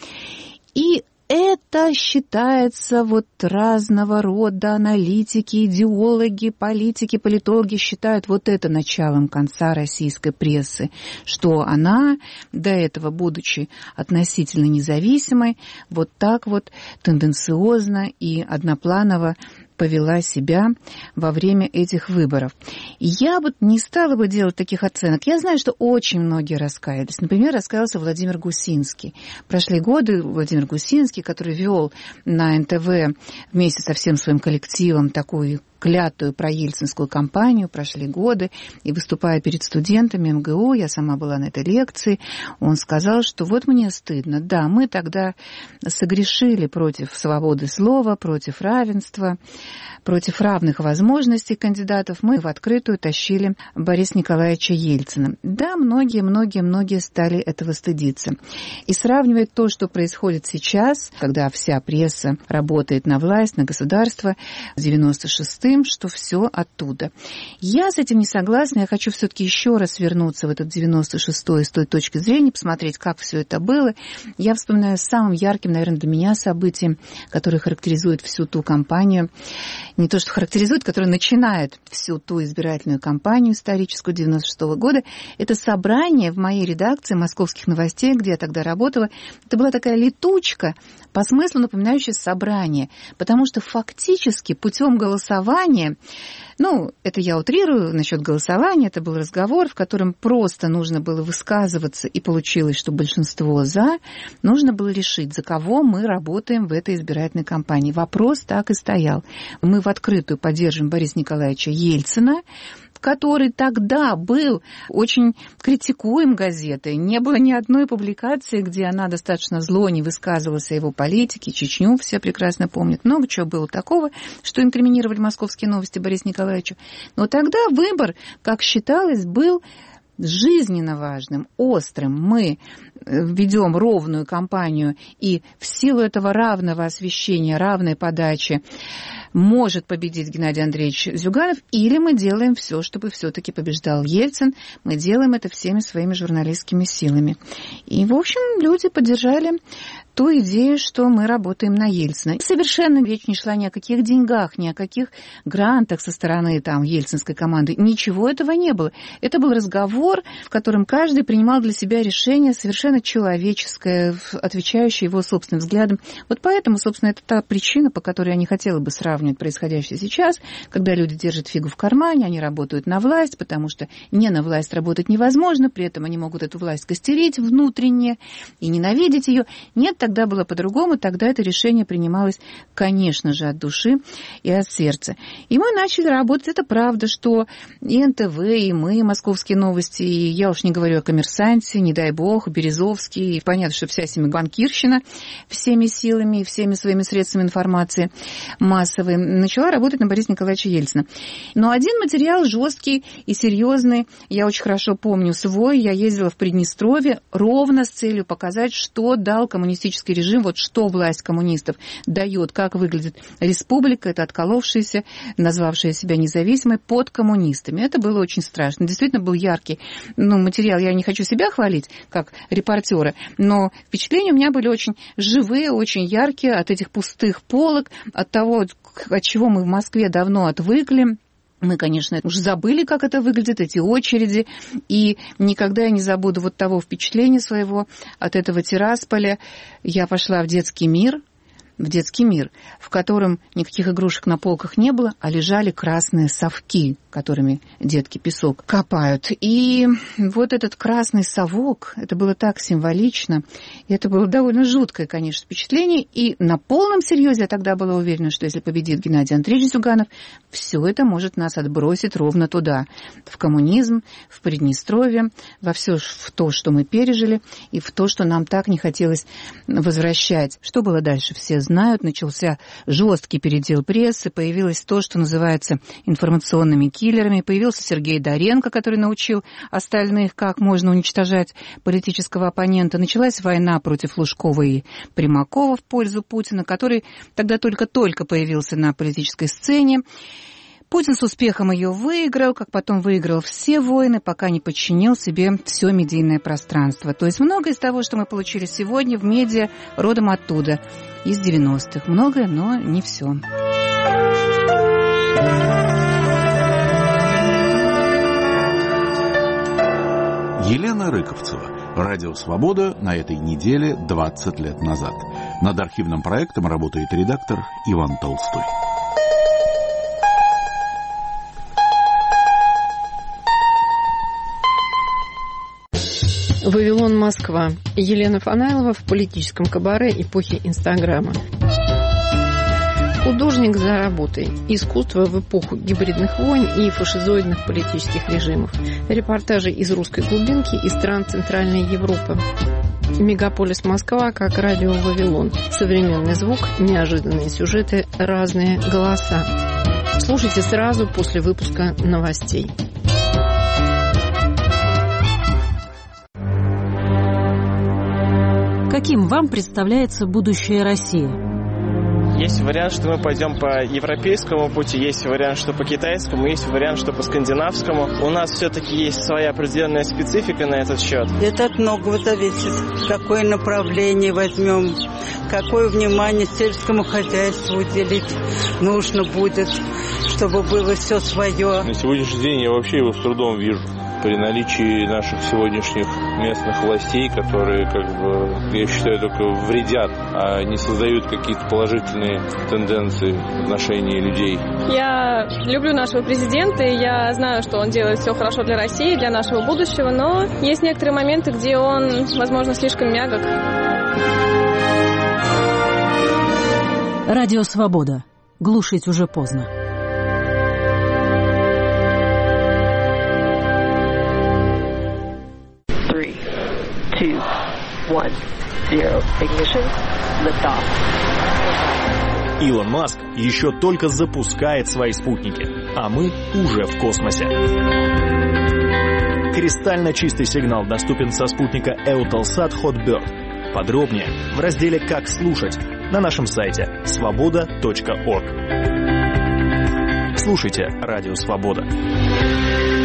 И это считается, вот разного рода аналитики, идеологи, политики, политологи считают вот это началом конца российской прессы, что она, до этого будучи относительно независимой, вот так вот тенденциозно и однопланово повела себя во время этих выборов. Я вот не стала бы делать таких оценок. Я знаю, что очень многие раскаялись. Например, раскаялся Владимир Гусинский. Прошли годы, Владимир Гусинский, который вел на эн тэ вэ вместе со всем своим коллективом такую клятую проельцинскую кампанию, прошли годы, и выступая перед студентами эм гэ у, я сама была на этой лекции, он сказал, что вот мне стыдно, да, мы тогда согрешили против свободы слова, против равенства, против равных возможностей кандидатов, мы в открытую тащили Бориса Николаевича Ельцина. Да, многие, многие, многие стали этого стыдиться. И сравнивать то, что происходит сейчас, когда вся пресса работает на власть, на государство, с девяносто шестым, что все оттуда. Я с этим не согласна, я хочу все-таки еще раз вернуться в этот девяносто шестой с той точки зрения, посмотреть, как все это было. Я вспоминаю самым ярким, наверное, для меня событием, которое характеризует всю ту кампанию, не то что характеризует, которое начинает всю ту избирательную кампанию историческую девяносто шестого года, это собрание в моей редакции «Московских новостей», где я тогда работала. Это была такая летучка, по смыслу напоминающая собрание, потому что фактически путем голосования, ну, это я утрирую насчет голосования, это был разговор, в котором просто нужно было высказываться, и получилось, что большинство «за», нужно было решить, за кого мы работаем в этой избирательной кампании. Вопрос так и стоял. Мы в открытую поддерживаем Бориса Николаевича Ельцина, который тогда был очень критикуем газетой. Не было ни одной публикации, где она достаточно зло не высказывалась о его политике. Чечню все прекрасно помнят. Много чего было такого, что инкриминировали «Московские новости» Борису Николаевичу. Но тогда выбор, как считалось, был жизненно важным, острым. Мы ведем ровную кампанию, и в силу этого равного освещения, равной подачи может победить Геннадий Андреевич Зюганов, или мы делаем все, чтобы все-таки побеждал Ельцин. Мы делаем это всеми своими журналистскими силами. И, в общем, люди поддержали ту идею, что мы работаем на Ельцина. Совершенно речь не шла ни о каких деньгах, ни о каких грантах со стороны там ельцинской команды. Ничего этого не было. Это был разговор, в котором каждый принимал для себя решение совершенно человеческое, отвечающее его собственным взглядам. Вот поэтому, собственно, это та причина, по которой я не хотела бы сравнивать происходящее сейчас, когда люди держат фигу в кармане, они работают на власть, потому что не на власть работать невозможно, при этом они могут эту власть костерить внутренне и ненавидеть ее. Нет, тогда было по-другому, тогда это решение принималось, конечно же, от души и от сердца. И мы начали работать. Это правда, что и эн тэ вэ, и мы, «Московские новости», и я уж не говорю о «Коммерсанте», не дай бог, Березовский, и понятно, что вся семья банкирщина всеми силами и всеми своими средствами информации массовой начала работать на Бориса Николаевича Ельцина. Но один материал жесткий и серьезный, я очень хорошо помню свой, я ездила в Приднестровье ровно с целью показать, что дал коммунистический режим, вот что власть коммунистов дает, как выглядит республика, это отколовшаяся, назвавшая себя независимой, под коммунистами. Это было очень страшно. Действительно был яркий ну, материал. Я не хочу себя хвалить, как репортера, но впечатления у меня были очень живые, очень яркие от этих пустых полок, от того, от чего мы в Москве давно отвыкли. Мы, конечно, уже забыли, как это выглядит, эти очереди, и никогда я не забуду вот того впечатления своего от этого Тирасполя. Я пошла в детский мир, в детский мир, в котором никаких игрушек на полках не было, а лежали красные совки, которыми детки песок копают. И вот этот красный совок, это было так символично, и это было довольно жуткое, конечно, впечатление. И на полном серьезе я тогда была уверена, что если победит Геннадий Андреевич Зюганов, все это может нас отбросить ровно туда, в коммунизм, в Приднестровье, во все в то, что мы пережили, и в то, что нам так не хотелось возвращать. Что было дальше, все знают. Начался жесткий передел прессы, появилось то, что называется информационными киллерами, появился Сергей Доренко, который научил остальных, как можно уничтожать политического оппонента. Началась война против Лужкова и Примакова в пользу Путина, который тогда только-только появился на политической сцене. Путин с успехом ее выиграл, как потом выиграл все войны, пока не подчинил себе все медийное пространство. То есть многое из того, что мы получили сегодня в медиа, родом оттуда, из девяностых. Многое, но не все. Елена Рыковцева. Радио «Свобода» на этой неделе двадцать лет назад. Над архивным проектом работает редактор Иван Толстой. Вавилон, Москва. Елена Фанайлова в политическом кабаре эпохи Инстаграма. Художник за работой. Искусство в эпоху гибридных войн и фашизоидных политических режимов. Репортажи из русской глубинки и стран Центральной Европы. Мегаполис Москва как радио Вавилон. Современный звук, неожиданные сюжеты, разные голоса. Слушайте сразу после выпуска новостей. Каким вам представляется будущее России? Есть вариант, что мы пойдем по европейскому пути, есть вариант, что по китайскому, есть вариант, что по скандинавскому. У нас все-таки есть своя определенная специфика на этот счет. Это от многого зависит. Какое направление возьмем, какое внимание сельскому хозяйству уделить нужно будет, чтобы было все свое. На сегодняшний день я вообще его с трудом вижу. При наличии наших сегодняшних местных властей, которые, как бы, я считаю, только вредят, а не создают какие-то положительные тенденции в отношении людей. Я люблю нашего президента, и я знаю, что он делает все хорошо для России, для нашего будущего, но есть некоторые моменты, где он, возможно, слишком мягок. Радио «Свобода». Глушить уже поздно. three, two, one, zero. Ignition. Liftoff. Илон Маск еще только запускает свои спутники, а мы уже в космосе. Кристально чистый сигнал доступен со спутника Eutelsat Hotbird. Подробнее в разделе «Как слушать» на нашем сайте свобода точка орг. Слушайте Радио Свобода.